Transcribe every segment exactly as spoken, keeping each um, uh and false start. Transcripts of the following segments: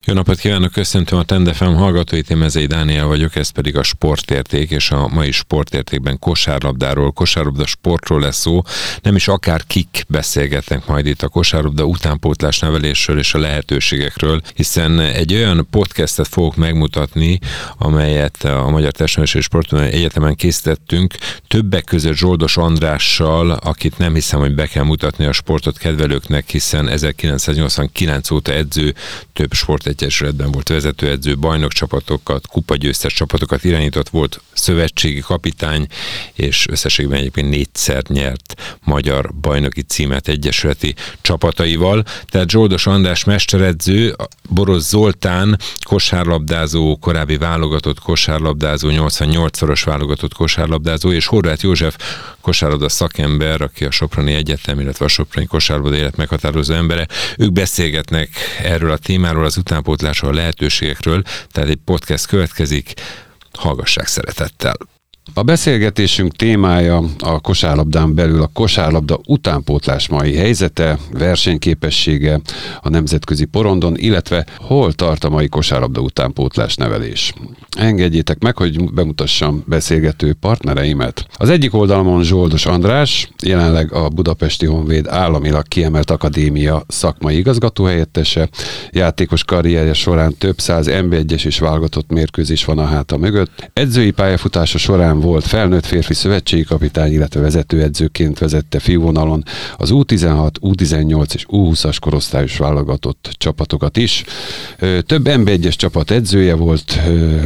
Jó napot kívánok, köszöntöm a Trend ef em hallgatóit, én Mezei Dániel vagyok, ez pedig a Sportérték, és a mai Sportértékben kosárlabdáról, kosárlabda sportról lesz szó. Nem is akár kik beszélgetnek majd itt a kosárlabda utánpótlás nevelésről és a lehetőségekről, hiszen egy olyan podcastet fogok megmutatni, amelyet a Magyar Testnevelési és Sportudományi Egyetemen készítettünk, többek között Zsoldos Andrással, akit nem hiszem, hogy be kell mutatni a sportot kedvelőknek, hiszen ezerkilencszáznyolcvankilenc óta edző, több sportegyesületben volt vezetőedző, bajnokcsapatokat, kupagyőztes csapatokat irányított, volt szövetségi kapitány, és összességben egyébként négyszer nyert magyar bajnoki címet egyesületi csapataival. Tehát Zsoldos András mesteredző, Borosz Zoltán kosárlabdázó, korábbi válogatott kosárlabdázó, nyolcvannyolcszoros válogatott kosárlabdázó, és Horváth József kosárlabda szakember, aki a Soproni Egyetem, illetve a Soproni kosárlabda élet meghatározó embere. Ők beszélgetnek erről a témáról, az utánpótlásról, a lehetőségekről, tehát egy podcast következik, hallgassák szeretettel. A beszélgetésünk témája a kosárlabdán belül a kosárlabda utánpótlás mai helyzete, versenyképessége a nemzetközi porondon, illetve hol tart a mai kosárlabda utánpótlás nevelés. Engedjétek meg, hogy bemutassam beszélgető partnereimet. Az egyik oldalamon Zsoldos András, jelenleg a Budapesti Honvéd államilag kiemelt akadémia szakmai igazgatóhelyettese, játékos karrierje során több száz en bé egyes és válogatott mérkőzés van a háta mögött. Edzői pályafutása során volt felnőtt férfi szövetségi kapitány, illetve vezetőedzőként vezette fiúvonalon az U tizenhat, U tizennyolc és U húszas korosztályos válogatott csapatokat is. Több en bé egyes csapat edzője volt,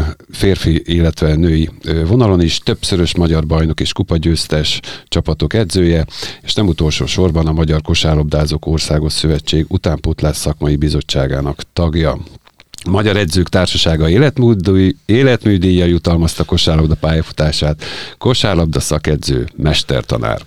férfi, illetve női vonalon is, többszörös magyar bajnok és kupagyőztes csapatok edzője, és nem utolsó sorban a Magyar Kosárlabdázók Országos Szövetség utánpótlás szakmai bizottságának tagja. Magyar Edzők Társasága életműdíjjal jutalmazta kosárlabda pályafutását, kosárlabda szakedző, mestertanár.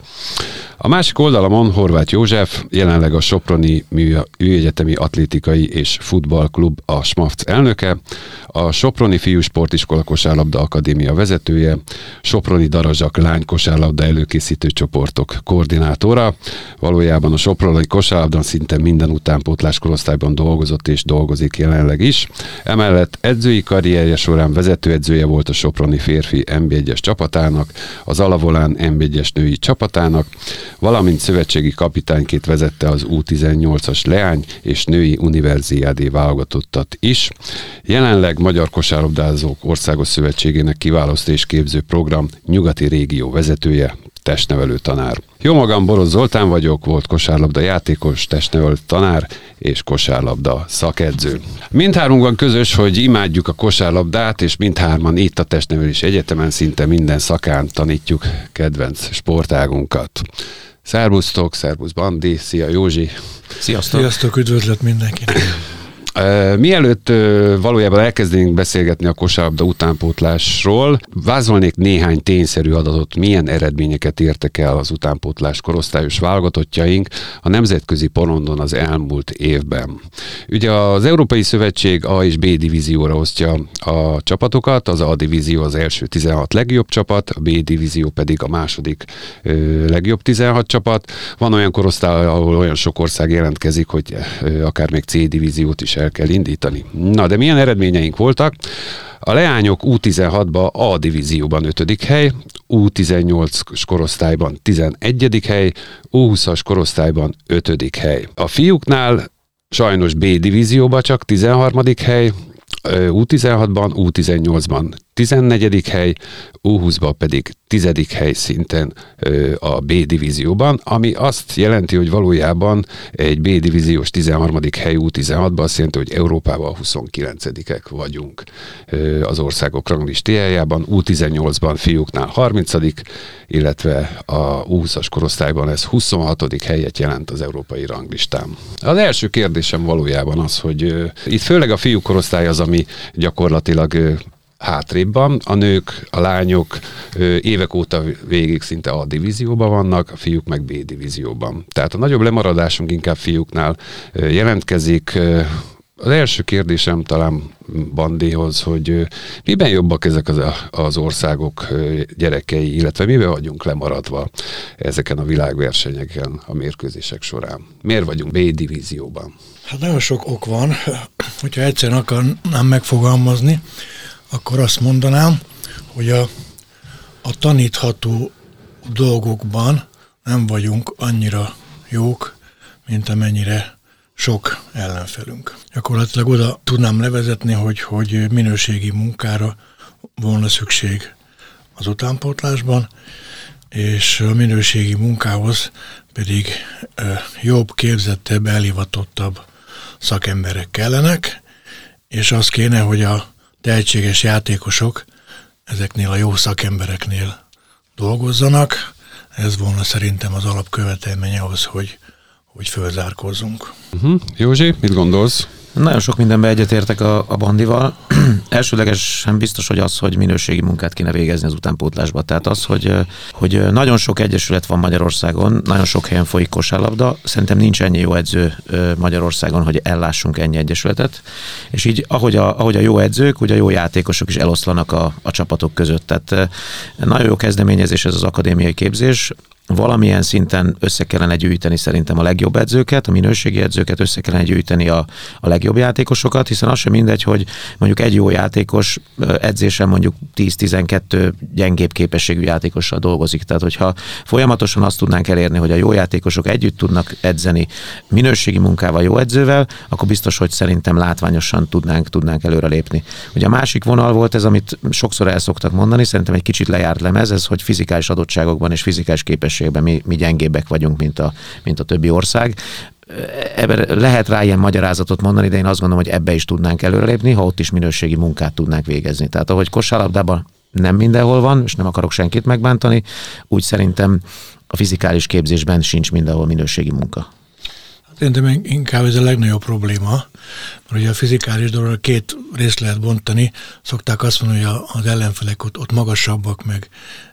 A másik oldalamon Horváth József, jelenleg a Soproni Műegyetemi Atlétikai és Futballklub, a SMAFC elnöke, a Soproni Fiú Sportiskola Kosárlabda Akadémia vezetője, Soproni Darazsak lány kosárlabda előkészítő csoportok koordinátora. Valójában a soproni kosárlabdan szinte minden utánpótlás korosztályban dolgozott és dolgozik jelenleg is. Emellett edzői karrierje során vezetőedzője volt a Soproni férfi en bé egyes csapatának, az Alavolán en bé egyes női csapatának, valamint szövetségi kapitányként vezette az U tizennyolcas leány és női univerziádé válogatottat is. Jelenleg Magyar Kosárlabdázók Országos Szövetségének kiválasztó és képző program nyugati régió vezetője, testnevelő tanár. Jó magam, Borosz Zoltán vagyok, volt kosárlabda játékos, testnevelő tanár és kosárlabda szakedző. Mindhármunkban közös, hogy imádjuk a kosárlabdát, és mindhárman itt a Testnevelési Egyetemen szinte minden szakán tanítjuk kedvenc sportágunkat. Szervusztok, szervusz Bandi, szia Józsi. Sziasztok. Sziasztok, üdvözlet mindenkinek. Uh, mielőtt uh, valójában elkezdenénk beszélgetni a kosárlabda utánpótlásról, vázolnék néhány tényszerű adatot, milyen eredményeket értek el az utánpótlás korosztályos válogatottjaink a nemzetközi porondon az elmúlt évben. Ugye az Európai Szövetség A és B divízióra osztja a csapatokat, az A divízió az első tizenhat legjobb csapat, a B divízió pedig a második uh, legjobb tizenhat csapat. Van olyan korosztály, ahol olyan sok ország jelentkezik, hogy uh, akár még C divíziót is el kell indítani. Na, de milyen eredményeink voltak? A leányok U tizenhatban A divízióban ötödik hely, U tizennyolc korosztályban tizenegyedik hely, U húszas korosztályban ötödik hely. A fiúknál sajnos B divízióban csak tizenharmadik hely, U tizenhatban, U tizennyolcban tizennegyedik hely, U húszban pedig tizedik hely szinten a B divízióban, ami azt jelenti, hogy valójában egy B divíziós tizenharmadik hely U tizenhatban azt jelenti, hogy Európában a huszonkilencedikek vagyunk az országok ranglistájában, U tizennyolcban fiúknál harmincadik, illetve a U húszas korosztályban ez huszonhatodik helyet jelent az európai ranglistán. Az első kérdésem valójában az, hogy itt főleg a fiúk korosztály az, ami gyakorlatilag hátrébban. A nők, a lányok évek óta végig szinte A divízióban vannak, a fiúk meg B divízióban. Tehát a nagyobb lemaradásunk inkább fiúknál jelentkezik. Az első kérdésem talán Bandihoz, hogy miben jobbak ezek az, az országok gyerekei, illetve miben vagyunk lemaradva ezeken a világversenyeken a mérkőzések során? Miért vagyunk B-divízióban? Hát nagyon sok ok van. Hogyha egyszerűen akarnám megfogalmazni, akkor azt mondanám, hogy a, a tanítható dolgokban nem vagyunk annyira jók, mint amennyire sok ellenfelünk. Gyakorlatilag oda tudnám levezetni, hogy, hogy minőségi munkára volna szükség az utánpótlásban, és a minőségi munkához pedig jobb, képzettebb, elhivatottabb szakemberek kellenek, és az kéne, hogy a tehetséges játékosok ezeknél a jó szakembereknél dolgozzanak. Ez volna szerintem az alapkövetelmény ahhoz, hogy, hogy fölzárkózzunk. Uh-huh. Józsi, mit gondolsz? Nagyon sok mindenben egyetértek a, a Bandival. Elsőlegesen biztos, hogy az, hogy minőségi munkát kéne végezni az utánpótlásba. Tehát az, hogy, hogy nagyon sok egyesület van Magyarországon, nagyon sok helyen folyik kosárlabda. Szerintem nincs ennyi jó edző Magyarországon, hogy ellássunk ennyi egyesületet. És így, ahogy a, ahogy a jó edzők, ugye a jó játékosok is eloszlanak a, a csapatok között. Tehát nagyon jó kezdeményezés ez az akadémiai képzés. Valamilyen szinten össze kellene gyűjteni szerintem a legjobb edzőket, a minőségi edzőket, össze kellene gyűjteni a, a legjobb játékosokat, hiszen az sem mindegy, hogy mondjuk egy jó játékos edzésen mondjuk tíz-tizenkét gyengébb képességű játékossal dolgozik. Tehát, hogyha folyamatosan azt tudnánk elérni, hogy a jó játékosok együtt tudnak edzeni minőségi munkával, jó edzővel, akkor biztos, hogy szerintem látványosan tudnánk, tudnánk előrelépni. Ugye a másik vonal volt ez, amit sokszor el szoktak mondani, szerintem egy kicsit lejárt lemez, ez, hogy fizikális adottságokban és fizikális képességben Mi, mi gyengébbek vagyunk, mint a, mint a többi ország. Ebben lehet rá ilyen magyarázatot mondani, de én azt gondolom, hogy ebbe is tudnánk előrelépni, ha ott is minőségi munkát tudnánk végezni. Tehát ahogy kosárlabdában nem mindenhol van, és nem akarok senkit megbántani, úgy szerintem a fizikális képzésben sincs mindenhol minőségi munka. Szerintem inkább ez a legnagyobb probléma, mert ugye a fizikális dologra két részt lehet bontani. Szokták azt mondani, hogy az ellenfelek ott, ott magasabbak, meg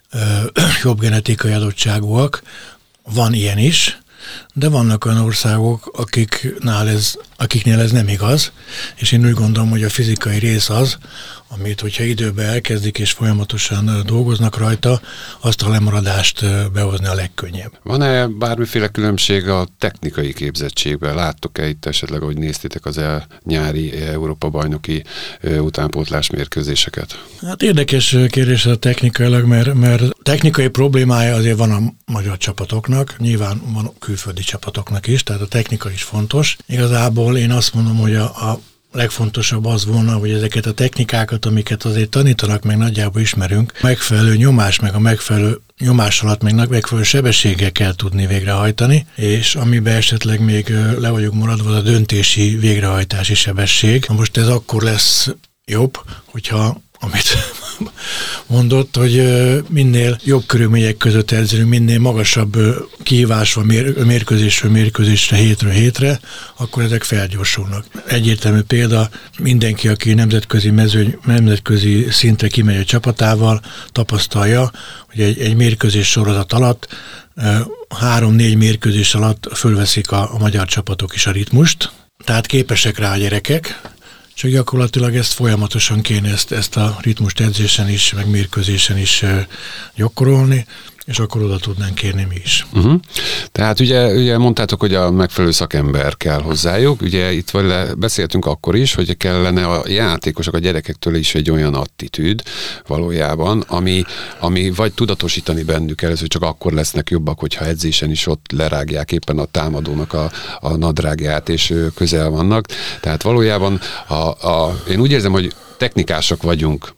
jobb genetikai adottságúak, van ilyen is, de vannak olyan országok, akiknál ez, akiknél ez nem igaz, és én úgy gondolom, hogy a fizikai rész az, amit, hogyha időben elkezdik és folyamatosan dolgoznak rajta, azt a lemaradást behozni a legkönnyebb. Van-e bármiféle különbség a technikai képzettségben? Láttok-e itt esetleg, hogy néztétek az el nyári Európa-bajnoki utánpótlás mérkőzéseket? Hát érdekes kérdés a technikailag, mert, mert technikai problémája azért van a magyar csapatoknak, nyilván van külföldi csapatoknak is, tehát a technika is fontos. Igazából én azt mondom, hogy a, a legfontosabb az volna, hogy ezeket a technikákat, amiket azért tanítanak, meg nagyjából ismerünk, megfelelő nyomás, meg a megfelelő nyomás alatt meg megfelelő sebességgel kell tudni végrehajtani, és amiben esetleg még le vagyunk maradva, az a döntési végrehajtási sebesség. Na most ez akkor lesz jobb, hogyha amit mondott, hogy minél jobb körülmények között edzünk, minél magasabb kihívás van mér, mérkőzésről mérkőzésre, hétről hétre, akkor ezek felgyorsulnak. Egyértelmű példa, mindenki, aki nemzetközi mezőny, nemzetközi szintre kimegy a csapatával, tapasztalja, hogy egy, egy mérkőzés sorozat alatt, három-négy mérkőzés alatt fölveszik a, a magyar csapatok is a ritmust, tehát képesek rá a gyerekek, csak gyakorlatilag ezt folyamatosan kéne ezt, ezt a ritmust edzésen is, meg mérkőzésen is gyakorolni, és akkor oda tudnánk kérni mi is. Uh-huh. Tehát ugye, ugye mondtátok, hogy a megfelelő szakember kell hozzájuk, ugye itt vagy beszéltünk akkor is, hogy kellene a játékosok, a gyerekektől is egy olyan attitűd valójában, ami, ami vagy tudatosítani bennük először, hogy csak akkor lesznek jobbak, hogyha edzésen is ott lerágják éppen a támadónak a, a nadrágját, és közel vannak. Tehát valójában a, a, én úgy érzem, hogy technikások vagyunk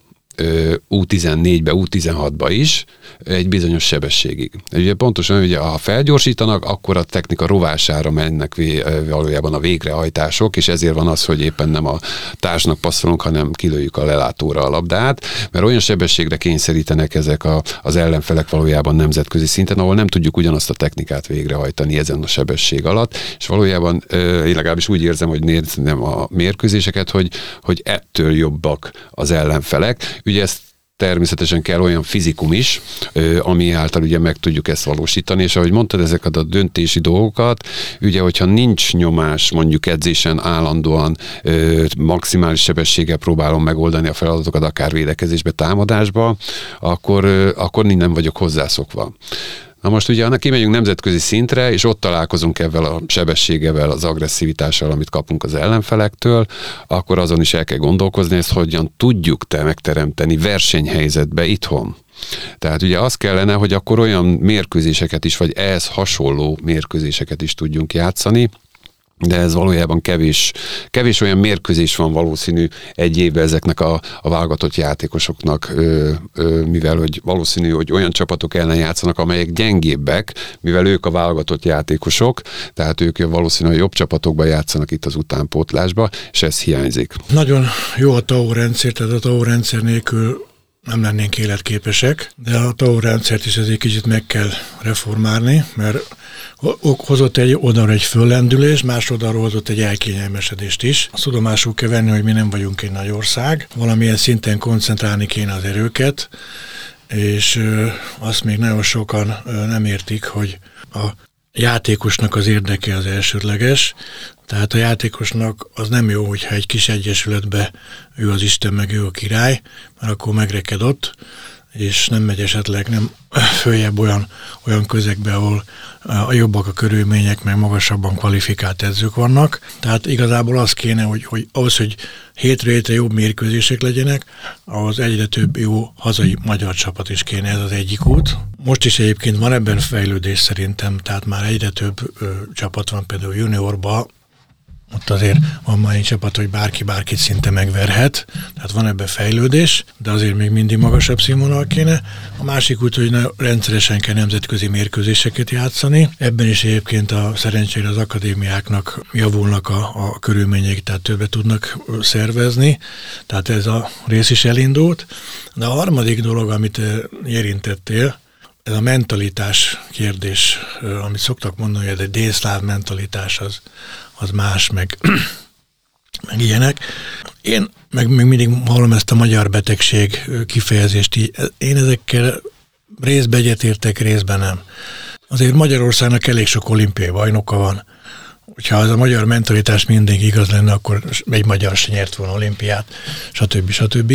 U tizennégybe, U tizenhatba is, egy bizonyos sebességig. Ugye pontosan, hogy ha felgyorsítanak, akkor a technika rovására mennek valójában a végrehajtások, és ezért van az, hogy éppen nem a társnak passzolunk, hanem kilőjük a lelátóra a labdát, mert olyan sebességre kényszerítenek ezek a, az ellenfelek valójában nemzetközi szinten, ahol nem tudjuk ugyanazt a technikát végrehajtani ezen a sebesség alatt, és valójában én legalábbis úgy érzem, hogy nézem a mérkőzéseket, hogy, hogy ettől jobbak az ellenfelek. Ugye ezt természetesen kell olyan fizikum is, ami által ugye meg tudjuk ezt valósítani, és ahogy mondtad, ezeket a döntési dolgokat, ugye, hogyha nincs nyomás, mondjuk edzésen állandóan maximális sebességgel próbálom megoldani a feladatokat, akár védekezésbe, támadásba, akkor, akkor nem vagyok hozzászokva. Na most ugye annak kimegyünk nemzetközi szintre, és ott találkozunk ezzel a sebességevel, az agresszivitással, amit kapunk az ellenfelektől, akkor azon is el kell gondolkozni, ezt hogyan tudjuk te megteremteni versenyhelyzetbe itthon. Tehát ugye az kellene, hogy akkor olyan mérkőzéseket is, vagy ehhez hasonló mérkőzéseket is tudjunk játszani, de ez valójában kevés, kevés olyan mérkőzés van valószínű egy évben ezeknek a, a válogatott játékosoknak, ö, ö, mivel hogy valószínű, hogy olyan csapatok ellen játszanak, amelyek gyengébbek, mivel ők a válogatott játékosok, tehát ők valószínűleg jobb csapatokban játszanak itt az utánpótlásba, és ez hiányzik. Nagyon jó a té á o rendszer, tehát a té á o rendszer nélkül nem lennénk életképesek, de a té á o rendszert is ezért kicsit meg kell reformálni, mert hozott egy oldalra egy föllendülés, más oldalról hozott egy elkényelmesedést is. Azt tudomásul kell venni, hogy mi nem vagyunk egy nagy ország, valamilyen szinten koncentrálni kéne az erőket, és azt még nagyon sokan nem értik, hogy a játékosnak az érdeke az elsődleges, tehát a játékosnak az nem jó, hogyha egy kis egyesületbe ő az Isten, meg ő a király, mert akkor megreked ott, és nem megy esetleg nem följebb olyan, olyan közegbe, ahol a jobbak a körülmények, meg magasabban kvalifikált edzők vannak. Tehát igazából az kéne, hogy, hogy ahhoz, hogy hétről hétre jobb mérkőzések legyenek, ahhoz egyre több jó hazai magyar csapat is kéne, ez az egyik út. Most is egyébként van ebben fejlődés szerintem, tehát már egyre több ö, csapat van, például juniorban, ott azért van már egy csapat, hogy bárki bárkit szinte megverhet, tehát van ebben fejlődés, de azért még mindig magasabb színvonal kéne. A másik út, hogy rendszeresen kell nemzetközi mérkőzéseket játszani. Ebben is egyébként a szerencsére az akadémiáknak javulnak a, a körülmények, tehát többet tudnak szervezni, tehát ez a rész is elindult. De a harmadik dolog, amit érintettél, ez a mentalitás kérdés, amit szoktak mondani, hogy egy délszláv mentalitás az, az más, meg, meg ilyenek. Én meg még mindig hallom ezt a magyar betegség kifejezést, így, én ezekkel részben egyetértek, részben nem. Azért Magyarországnak elég sok olimpiai bajnoka van. Hogyha az a magyar mentalitás mindig igaz lenne, akkor egy magyar se nyert volna olimpiát, stb. stb.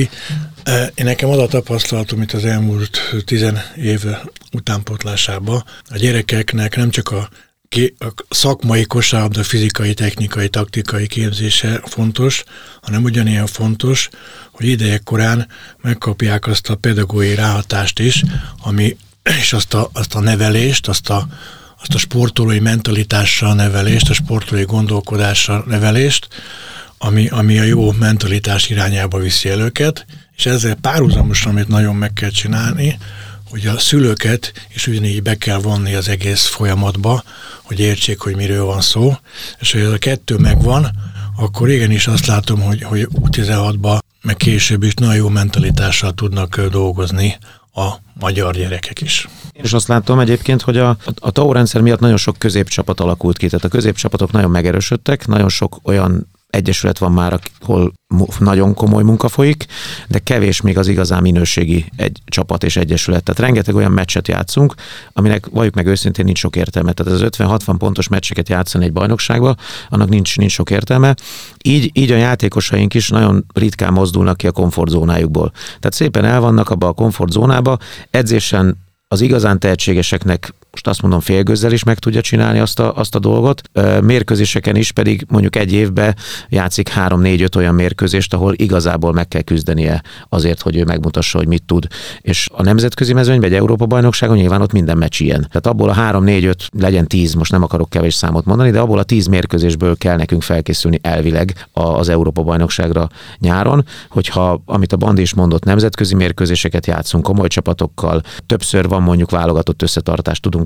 Én nekem az a tapasztalatom, itt az elmúlt tizen év utánpótlásában, a gyerekeknek nem csak a, a szakmai kosárlabda, fizikai, technikai, taktikai képzése fontos, hanem ugyanilyen fontos, hogy idejekkorán megkapják azt a pedagógiai ráhatást is, ami, és azt a, azt a nevelést, azt a azt a sportolói mentalitással nevelést, a sportolói gondolkodással nevelést, ami, ami a jó mentalitás irányába viszi el őket, és ezzel párhuzamosan, amit nagyon meg kell csinálni, hogy a szülőket is ugyanígy be kell vonni az egész folyamatba, hogy értsék, hogy miről van szó, és hogy ez a kettő megvan, akkor igenis azt látom, hogy, hogy U tizenhatban, meg később is nagyon jó mentalitással tudnak dolgozni a magyar gyerekek is. Én is azt látom egyébként, hogy a, a té á o rendszer miatt nagyon sok középcsapat alakult ki, tehát a középcsapatok nagyon megerősödtek, nagyon sok olyan egyesület van már, ahol nagyon komoly munka folyik, de kevés még az igazán minőségi egy csapat és egyesület. Tehát rengeteg olyan meccset játszunk, aminek valljuk meg őszintén nincs sok értelme. Tehát az ötven-hatvan pontos meccseket játszani egy bajnokságba, annak nincs, nincs sok értelme. Így, így a játékosaink is nagyon ritkán mozdulnak ki a komfortzónájukból. Tehát szépen el vannak abba a komfortzónába, edzésen az igazán tehetségeseknek most azt mondom félgőzzel is meg tudja csinálni azt a, azt a dolgot. Mérkőzéseken is pedig mondjuk egy évben játszik három-négy-öt olyan mérkőzést, ahol igazából meg kell küzdenie azért, hogy ő megmutassa, hogy mit tud. És a nemzetközi mezőnyben, egy Európa-bajnokságon nyilván ott minden meccs ilyen. Tehát abból a három-négy-öt, legyen tíz, most nem akarok kevés számot mondani, de abból a tíz mérkőzésből kell nekünk felkészülni elvileg az Európa-bajnokságra nyáron, hogyha, amit a Bandi is mondott, nemzetközi mérkőzéseket játszunk komoly csapatokkal, többször van mondjuk válogatott összetartást, tudunk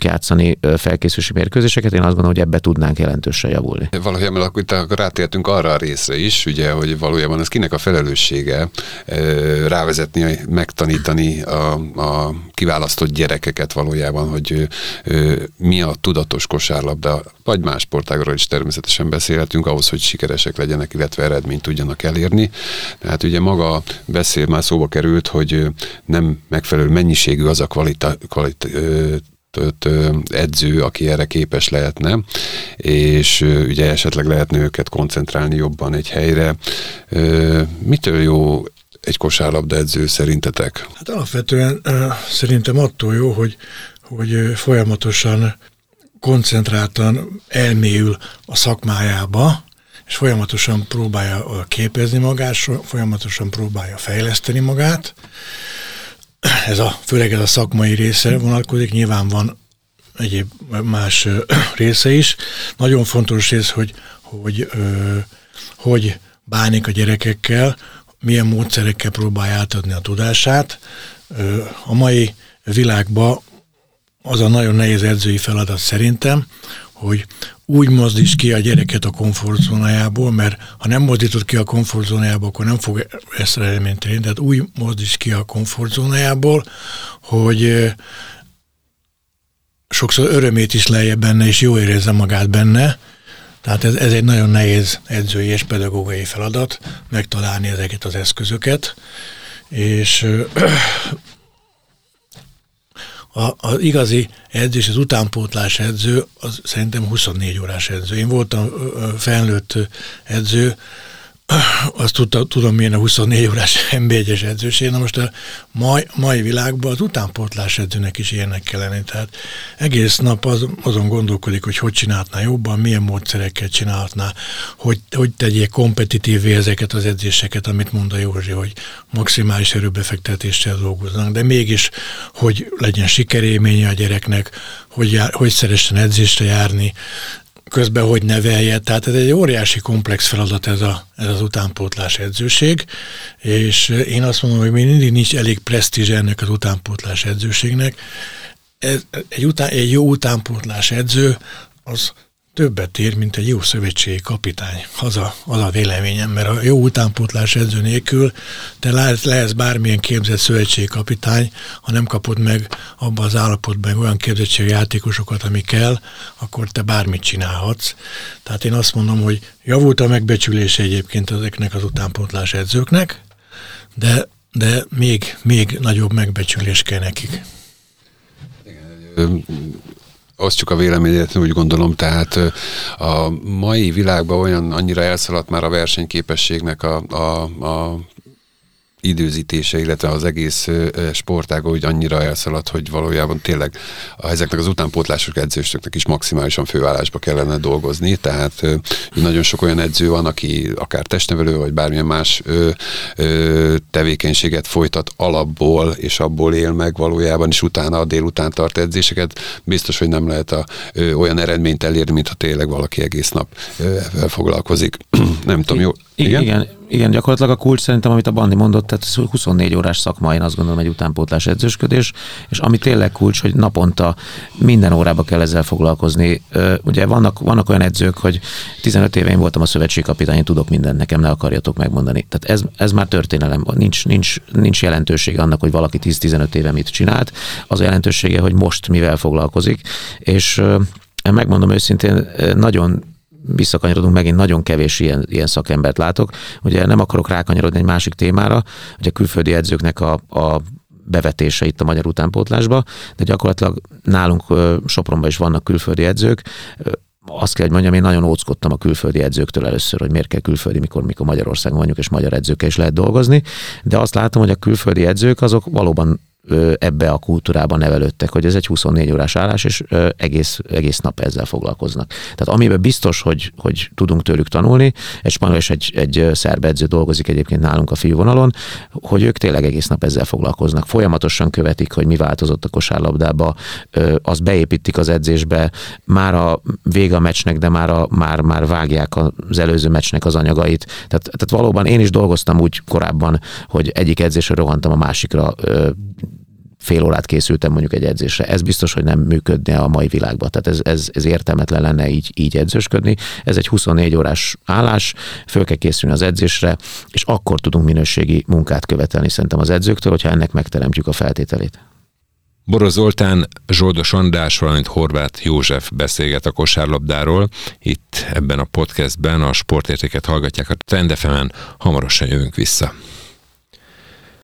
tudunk játszani felkészülési mérkőzéseket, én azt gondolom, hogy ebbe tudnánk jelentősen javulni. Valójában akkor rátértünk arra a részre is, ugye, hogy valójában ez kinek a felelőssége rávezetni, megtanítani a, a kiválasztott gyerekeket valójában, hogy mi a tudatos kosárlabda, vagy más sportágról is természetesen beszélhetünk, ahhoz, hogy sikeresek legyenek, illetve eredményt tudjanak elérni. Tehát ugye maga beszél, már szóba került, hogy nem megfelelő mennyiségű az a kvalita, kvalita, edző, aki erre képes lehetne, és ugye esetleg lehetne őket koncentrálni jobban egy helyre. Mitől jó egy kosárlabda edző szerintetek? Hát alapvetően szerintem attól jó, hogy, hogy folyamatosan koncentráltan elmélyül a szakmájába, és folyamatosan próbálja képezni magát, folyamatosan próbálja fejleszteni magát. Ez a, főleg ez a szakmai része vonatkozik, nyilván van egyéb más része is. Nagyon fontos rész, hogy hogy, hogy bánik a gyerekekkel, milyen módszerekkel próbálja átadni a tudását. A mai világban az a nagyon nehéz edzői feladat szerintem, hogy úgy mozdíts ki a gyereket a komfortzónájából, mert ha nem mozdítod ki a komfortzónájából, akkor nem fog ezt eredményt érni. Tehát úgy mozdíts ki a komfortzónájából, hogy sokszor örömét is lejje benne, és jó érezze magát benne. Tehát ez, ez egy nagyon nehéz edzői és pedagógiai feladat, megtalálni ezeket az eszközöket, és az igazi edző és az utánpótlás edző, az szerintem huszonnégy órás edző. Én voltam felnőtt edző, azt tudta, tudom milyen a huszonnégy órás en bé egyes edzőség. Na most a mai, mai világban az utánpótlás edzőnek is ilyennek kell lenni. Tehát egész nap az, azon gondolkodik, hogy hogy csinálhatná jobban, milyen módszerekkel csinálhatná, hogy, hogy tegyék kompetitívvé ezeket az edzéseket, amit mond a Józsi, hogy maximális erőbefektetéssel dolgoznak, de mégis, hogy legyen sikerélménye a gyereknek, hogy, jár, hogy szeressen edzésre járni, közben hogy nevelje, tehát ez egy óriási komplex feladat ez, a, ez az utánpótlás edzőség, és én azt mondom, hogy még mindig nincs elég presztízs ennek az utánpótlás edzőségnek. Ez, egy, után, egy jó utánpótlás edző az többet ér, mint egy jó szövetségi kapitány. Az a, az a véleményem, mert a jó utánpótlás edző nélkül te lehetsz bármilyen képzett szövetségi kapitány, ha nem kapod meg abban az állapotban olyan képzettségi játékosokat, ami kell, akkor te bármit csinálhatsz. Tehát én azt mondom, hogy javult a megbecsülése egyébként ezeknek az utánpótlás edzőknek, de, de még, még nagyobb megbecsülés kell nekik. Osztjuk a véleményet, úgy gondolom, tehát a mai világban olyan annyira elszaladt már a versenyképességnek a, a, a időzítése, illetve az egész sportág úgy annyira elszaladt, hogy valójában tényleg ezeknek az utánpótlások edzőstöknek is maximálisan főállásba kellene dolgozni, tehát nagyon sok olyan edző van, aki akár testnevelő, vagy bármilyen más ö, ö, tevékenységet folytat alapból, és abból él meg valójában, és utána a délután tart edzéseket, biztos, hogy nem lehet a, ö, olyan eredményt elérni, mintha tényleg valaki egész nap ö, foglalkozik. Nem tudom, jó? Igen? Igen, igen, gyakorlatilag a kulcs szerintem, amit a Bandi mondott, tehát ez huszonnégy órás szakma, én azt gondolom, egy utánpótlás edzősködés, és ami tényleg kulcs, hogy naponta minden órába kell ezzel foglalkozni. Ugye vannak, vannak olyan edzők, hogy tizenöt éve én voltam a szövetségkapitány, én tudok mindent, nekem ne akarjatok megmondani. Tehát ez, ez már történelem, nincs, nincs, nincs jelentősége annak, hogy valaki tíz-tizenöt éve mit csinált, az a jelentősége, hogy most mivel foglalkozik, és megmondom őszintén, nagyon visszakanyarodunk, megint nagyon kevés ilyen, ilyen szakembert látok. Ugye nem akarok rákanyarodni egy másik témára, hogy a külföldi edzőknek a, a bevetése itt a magyar utánpótlásba, de gyakorlatilag nálunk Sopronban is vannak külföldi edzők. Azt kell, hogy mondjam, én nagyon óckodtam a külföldi edzőktől először, hogy miért kell külföldi, mikor, mikor Magyarországon vagyunk, és magyar edzőkkel is lehet dolgozni, de azt látom, hogy a külföldi edzők azok valóban ebbe a kultúrában nevelődtek, hogy ez egy huszonnégy órás állás, és egész, egész nap ezzel foglalkoznak. Tehát amiben biztos, hogy, hogy tudunk tőlük tanulni, egy spanyol és egy, egy szerb edző dolgozik egyébként nálunk a fiúvonalon, hogy ők tényleg egész nap ezzel foglalkoznak. Folyamatosan követik, hogy mi változott a kosárlabdába, azt beépítik az edzésbe, már a vége a meccsnek, de már, a, már, már vágják az előző meccsnek az anyagait. Tehát, tehát valóban én is dolgoztam úgy korábban, hogy egyik edzésre rohantam a másikra, fél órát készültem mondjuk egy edzésre. Ez biztos, hogy nem működne a mai világban. Tehát ez, ez, ez értelmetlen lenne így, így edzősködni. Ez egy huszonnégy órás állás, föl kell készülni az edzésre, és akkor tudunk minőségi munkát követelni szerintem az edzőktől, hogyha ennek megteremtjük a feltételét. Boroz Zoltán, Zsoldos András, valamint Horváth József beszélget a kosárlabdáról. Itt ebben a podcastben a sportértéket hallgatják a Trend ef emen, hamarosan jövünk vissza.